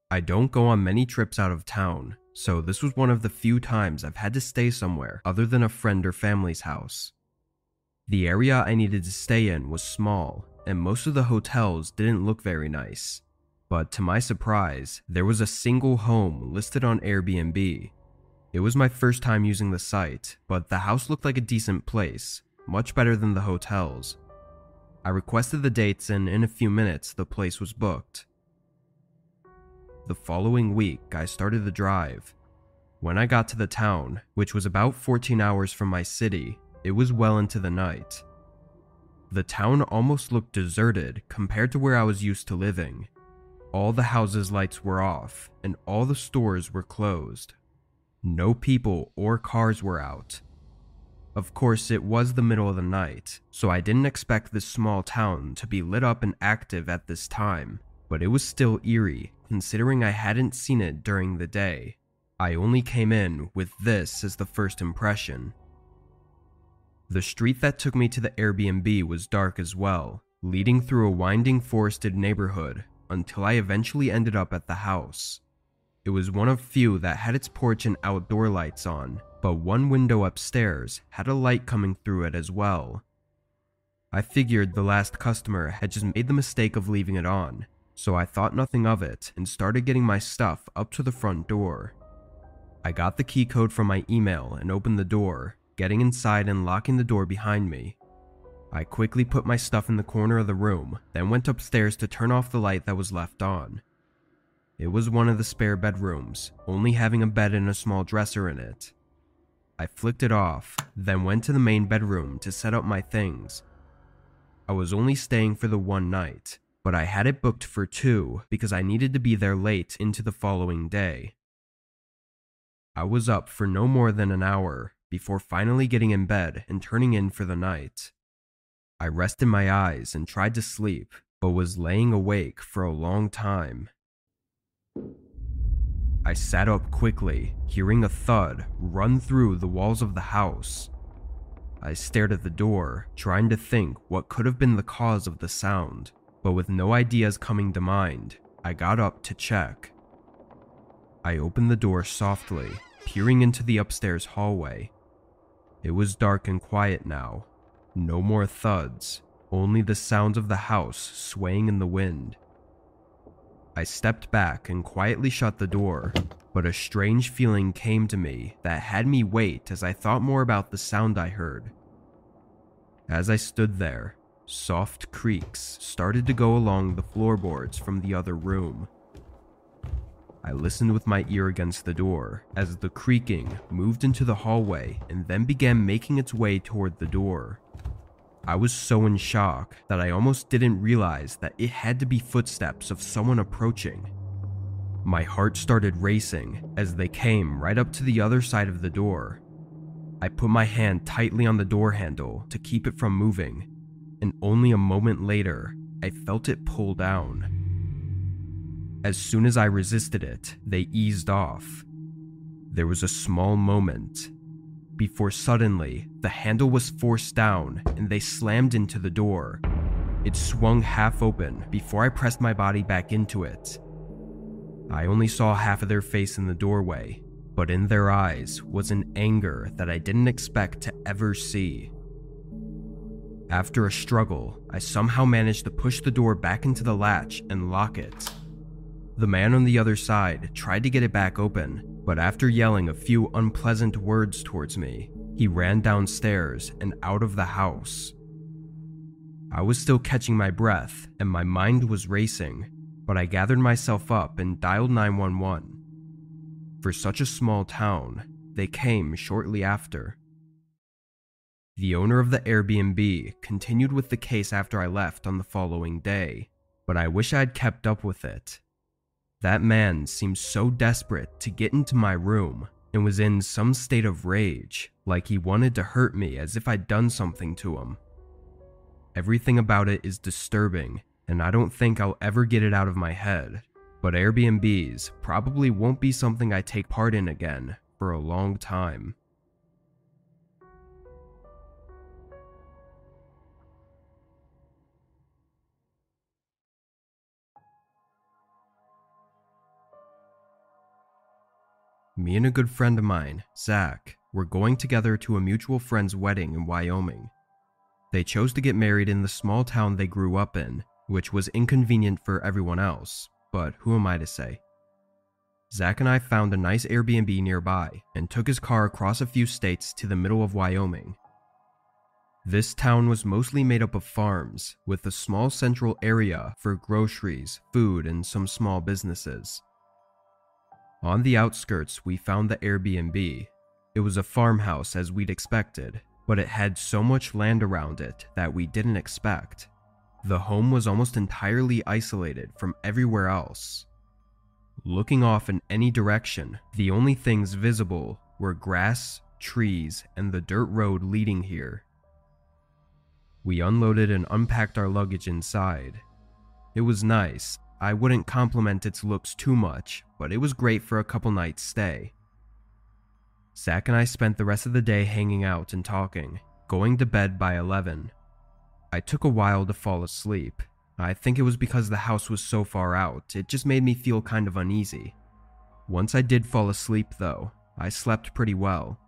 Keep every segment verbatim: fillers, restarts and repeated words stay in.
I don't go on many trips out of town, so this was one of the few times I've had to stay somewhere other than a friend or family's house. The area I needed to stay in was small, and most of the hotels didn't look very nice. But to my surprise, there was a single home listed on Airbnb. It was my first time using the site, but the house looked like a decent place, much better than the hotels. I requested the dates, and in a few minutes the place was booked. The following week, I started the drive. When I got to the town, which was about fourteen hours from my city, it was well into the night. The town almost looked deserted compared to where I was used to living. All the houses' lights were off, and all the stores were closed. No people or cars were out. Of course, it was the middle of the night, so I didn't expect this small town to be lit up and active at this time, but it was still eerie, considering I hadn't seen it during the day. I only came in with this as the first impression. The street that took me to the Airbnb was dark as well, leading through a winding forested neighborhood until I eventually ended up at the house. It was one of few that had its porch and outdoor lights on, but one window upstairs had a light coming through it as well. I figured the last customer had just made the mistake of leaving it on, so I thought nothing of it and started getting my stuff up to the front door. I got the key code from my email and opened the door, getting inside and locking the door behind me. I quickly put my stuff in the corner of the room, then went upstairs to turn off the light that was left on. It was one of the spare bedrooms, only having a bed and a small dresser in it. I flicked it off, then went to the main bedroom to set up my things. I was only staying for the one night, but I had it booked for two because I needed to be there late into the following day. I was up for no more than an hour before finally getting in bed and turning in for the night. I rested my eyes and tried to sleep, but was laying awake for a long time. I sat up quickly, hearing a thud run through the walls of the house. I stared at the door, trying to think what could have been the cause of the sound, but with no ideas coming to mind, I got up to check. I opened the door softly, peering into the upstairs hallway. It was dark and quiet now. No more thuds, only the sounds of the house swaying in the wind. I stepped back and quietly shut the door, but a strange feeling came to me that had me wait as I thought more about the sound I heard. As I stood there, soft creaks started to go along the floorboards from the other room. I listened with my ear against the door as the creaking moved into the hallway and then began making its way toward the door. I was so in shock that I almost didn't realize that it had to be footsteps of someone approaching. My heart started racing as they came right up to the other side of the door. I put my hand tightly on the door handle to keep it from moving, and only a moment later, I felt it pull down. As soon as I resisted it, they eased off. There was a small moment before suddenly the handle was forced down and they slammed into the door. It swung half open before I pressed my body back into it. I only saw half of their face in the doorway, but in their eyes was an anger that I didn't expect to ever see. After a struggle, I somehow managed to push the door back into the latch and lock it. The man on the other side tried to get it back open, but after yelling a few unpleasant words towards me, he ran downstairs and out of the house. I was still catching my breath and my mind was racing, but I gathered myself up and dialed nine one one. For such a small town, they came shortly after. The owner of the Airbnb continued with the case after I left on the following day, but I wish I had kept up with it. That man seemed so desperate to get into my room and was in some state of rage, like he wanted to hurt me as if I'd done something to him. Everything about it is disturbing, and I don't think I'll ever get it out of my head, but Airbnbs probably won't be something I take part in again for a long time. Me and a good friend of mine, Zach, were going together to a mutual friend's wedding in Wyoming. They chose to get married in the small town they grew up in, which was inconvenient for everyone else, but who am I to say? Zach and I found a nice Airbnb nearby and took his car across a few states to the middle of Wyoming. This town was mostly made up of farms, with a small central area for groceries, food, and some small businesses. On the outskirts, we found the Airbnb. It was a farmhouse as we'd expected, but it had so much land around it that we didn't expect. The home was almost entirely isolated from everywhere else. Looking off in any direction, the only things visible were grass, trees, and the dirt road leading here. We unloaded and unpacked our luggage inside. It was nice. I wouldn't compliment its looks too much, but it was great for a couple nights stay. Zach and I spent the rest of the day hanging out and talking, going to bed by eleven. I took a while to fall asleep. I think it was because the house was so far out, it just made me feel kind of uneasy. Once I did fall asleep though, I slept pretty well.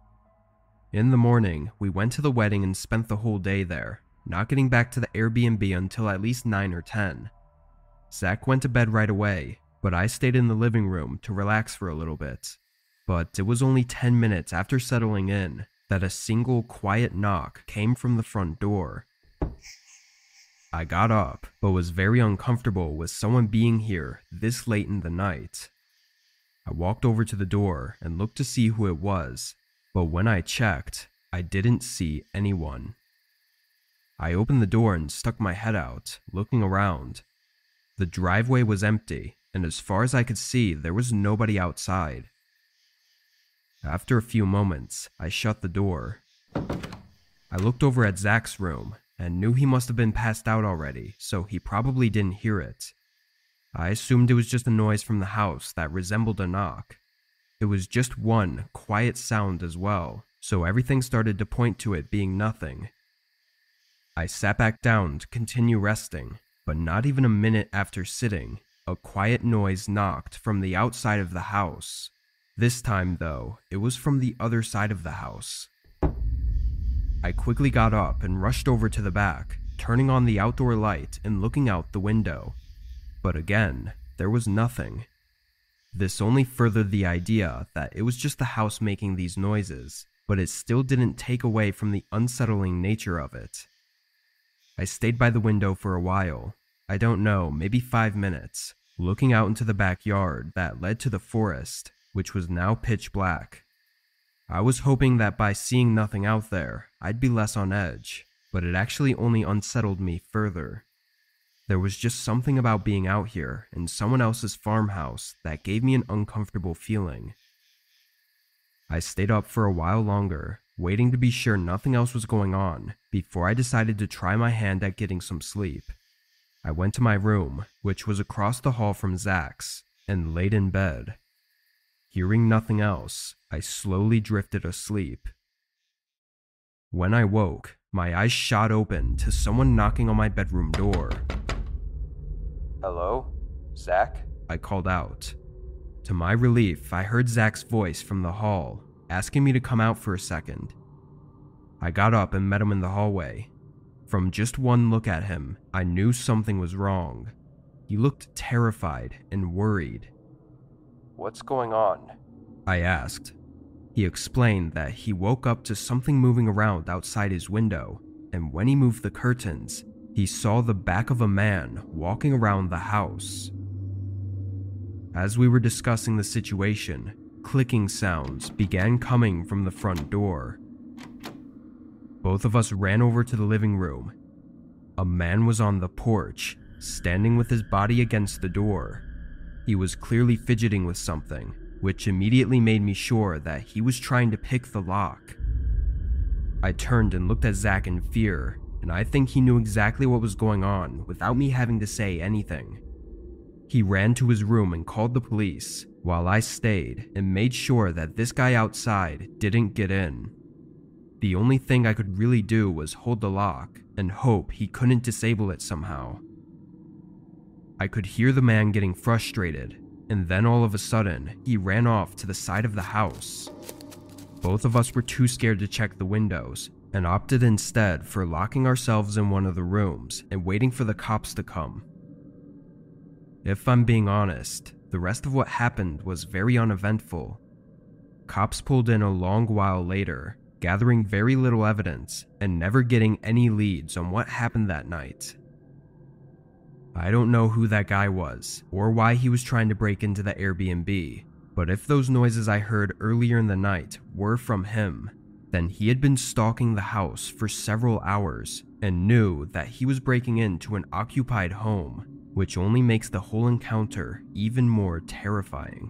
In the morning, we went to the wedding and spent the whole day there, not getting back to the Airbnb until at least nine or ten. Zach went to bed right away, but I stayed in the living room to relax for a little bit. But it was only ten minutes after settling in that a single quiet knock came from the front door. I got up, but was very uncomfortable with someone being here this late in the night. I walked over to the door and looked to see who it was, but when I checked, I didn't see anyone. I opened the door and stuck my head out, looking around. The driveway was empty, and as far as I could see, there was nobody outside. After a few moments, I shut the door. I looked over at Zach's room and knew he must have been passed out already, so he probably didn't hear it. I assumed it was just a noise from the house that resembled a knock. It was just one quiet sound as well, so everything started to point to it being nothing. I sat back down to continue resting, but not even a minute after sitting, a quiet noise knocked from the outside of the house. This time, though, it was from the other side of the house. I quickly got up and rushed over to the back, turning on the outdoor light and looking out the window. But again, there was nothing. This only furthered the idea that it was just the house making these noises, but it still didn't take away from the unsettling nature of it. I stayed by the window for a while, I don't know, maybe five minutes, looking out into the backyard that led to the forest, which was now pitch black. I was hoping that by seeing nothing out there, I'd be less on edge, but it actually only unsettled me further. There was just something about being out here in someone else's farmhouse that gave me an uncomfortable feeling. I stayed up for a while longer, waiting to be sure nothing else was going on, before I decided to try my hand at getting some sleep. I went to my room, which was across the hall from Zach's, and laid in bed. Hearing nothing else, I slowly drifted asleep. When I woke, my eyes shot open to someone knocking on my bedroom door. "Hello? Zach?" I called out. To my relief, I heard Zach's voice from the hall, asking me to come out for a second. I got up and met him in the hallway. From just one look at him, I knew something was wrong. He looked terrified and worried. "What's going on?" I asked. He explained that he woke up to something moving around outside his window, and when he moved the curtains, he saw the back of a man walking around the house. As we were discussing the situation, clicking sounds began coming from the front door. Both of us ran over to the living room. A man was on the porch, standing with his body against the door. He was clearly fidgeting with something, which immediately made me sure that he was trying to pick the lock. I turned and looked at Zach in fear, and I think he knew exactly what was going on without me having to say anything. He ran to his room and called the police, while I stayed and made sure that this guy outside didn't get in. The only thing I could really do was hold the lock and hope he couldn't disable it somehow. I could hear the man getting frustrated, and then all of a sudden, he ran off to the side of the house. Both of us were too scared to check the windows and opted instead for locking ourselves in one of the rooms and waiting for the cops to come. If I'm being honest, the rest of what happened was very uneventful. Cops pulled in a long while later, gathering very little evidence and never getting any leads on what happened that night. I don't know who that guy was or why he was trying to break into the Airbnb, but if those noises I heard earlier in the night were from him, then he had been stalking the house for several hours and knew that he was breaking into an occupied home, which only makes the whole encounter even more terrifying.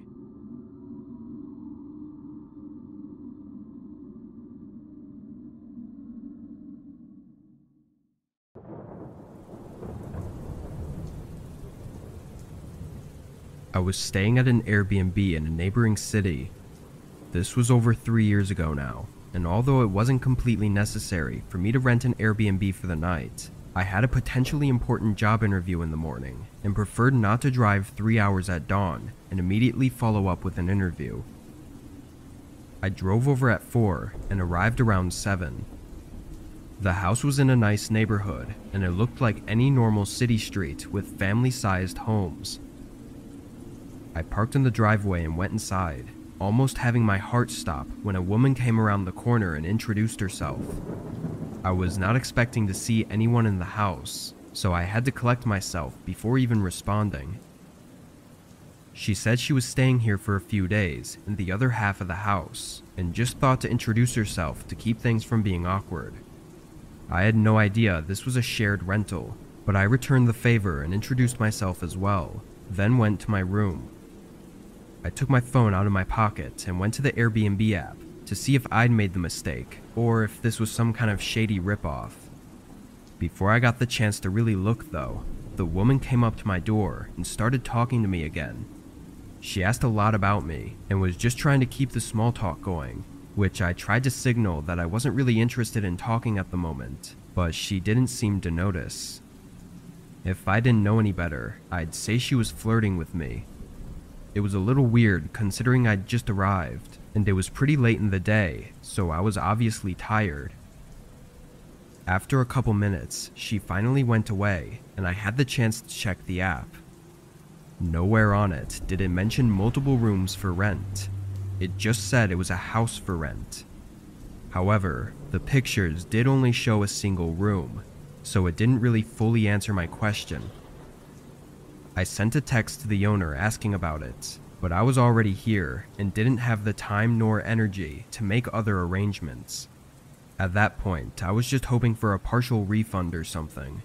I was staying at an Airbnb in a neighboring city. This was over three years ago now, and although it wasn't completely necessary for me to rent an Airbnb for the night, I had a potentially important job interview in the morning and preferred not to drive three hours at dawn and immediately follow up with an interview. I drove over at four and arrived around seven. The house was in a nice neighborhood, and it looked like any normal city street with family-sized homes. I parked in the driveway and went inside, almost having my heart stop when a woman came around the corner and introduced herself. I was not expecting to see anyone in the house, so I had to collect myself before even responding. She said she was staying here for a few days in the other half of the house, and just thought to introduce herself to keep things from being awkward. I had no idea this was a shared rental, but I returned the favor and introduced myself as well, then went to my room. I took my phone out of my pocket and went to the Airbnb app to see if I'd made the mistake or if this was some kind of shady ripoff. Before I got the chance to really look though, the woman came up to my door and started talking to me again. She asked a lot about me and was just trying to keep the small talk going, which I tried to signal that I wasn't really interested in talking at the moment, but she didn't seem to notice. If I didn't know any better, I'd say she was flirting with me. It was a little weird considering I'd just arrived, and it was pretty late in the day, so I was obviously tired. After a couple minutes, she finally went away, and I had the chance to check the app. Nowhere on it did it mention multiple rooms for rent. It just said it was a house for rent. However, the pictures did only show a single room, so it didn't really fully answer my question. I sent a text to the owner asking about it, but I was already here and didn't have the time nor energy to make other arrangements. At that point, I was just hoping for a partial refund or something.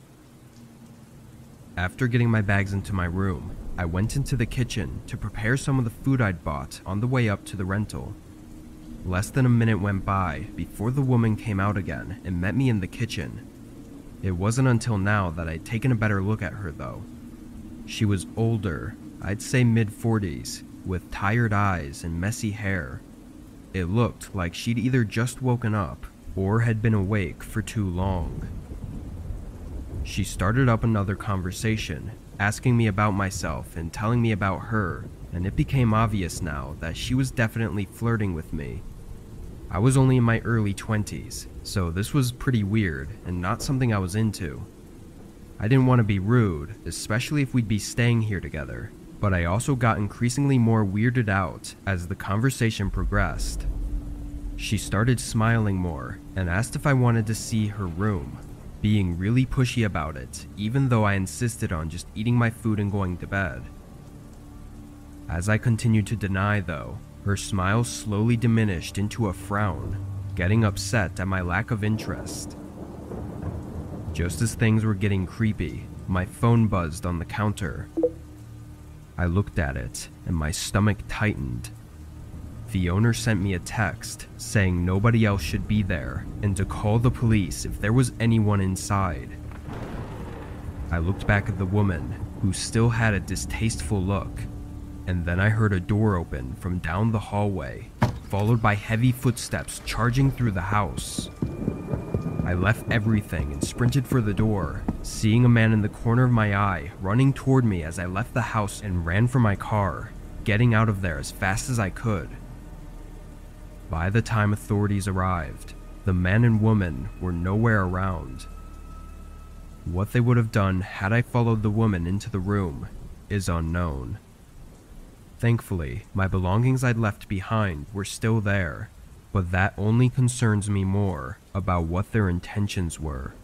After getting my bags into my room, I went into the kitchen to prepare some of the food I'd bought on the way up to the rental. Less than a minute went by before the woman came out again and met me in the kitchen. It wasn't until now that I'd taken a better look at her though. She was older, I'd say mid forties, with tired eyes and messy hair. It looked like she'd either just woken up or had been awake for too long. She started up another conversation, asking me about myself and telling me about her, and it became obvious now that she was definitely flirting with me. I was only in my early twenties, so this was pretty weird and not something I was into. I didn't want to be rude, especially if we'd be staying here together, but I also got increasingly more weirded out as the conversation progressed. She started smiling more and asked if I wanted to see her room, being really pushy about it, even though I insisted on just eating my food and going to bed. As I continued to deny though, her smile slowly diminished into a frown, getting upset at my lack of interest. Just as things were getting creepy, my phone buzzed on the counter. I looked at it, and my stomach tightened. The owner sent me a text saying nobody else should be there and to call the police if there was anyone inside. I looked back at the woman, who still had a distasteful look, and then I heard a door open from down the hallway, followed by heavy footsteps charging through the house. I left everything and sprinted for the door, seeing a man in the corner of my eye running toward me as I left the house and ran for my car, getting out of there as fast as I could. By the time authorities arrived, the man and woman were nowhere around. What they would have done had I followed the woman into the room is unknown. Thankfully, my belongings I'd left behind were still there, but that only concerns me more about what their intentions were.